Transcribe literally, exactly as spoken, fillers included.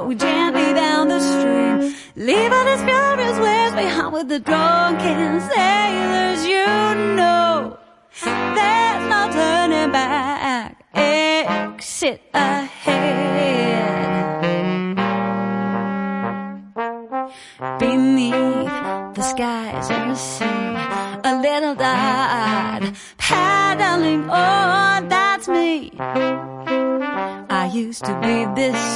row gently down the stream, leaving his furious waves behind with the drunken sailors. You know there's no turning back, exit ahead. Beneath the skies and the sea, a little dot paddling on, that's me. I used to be this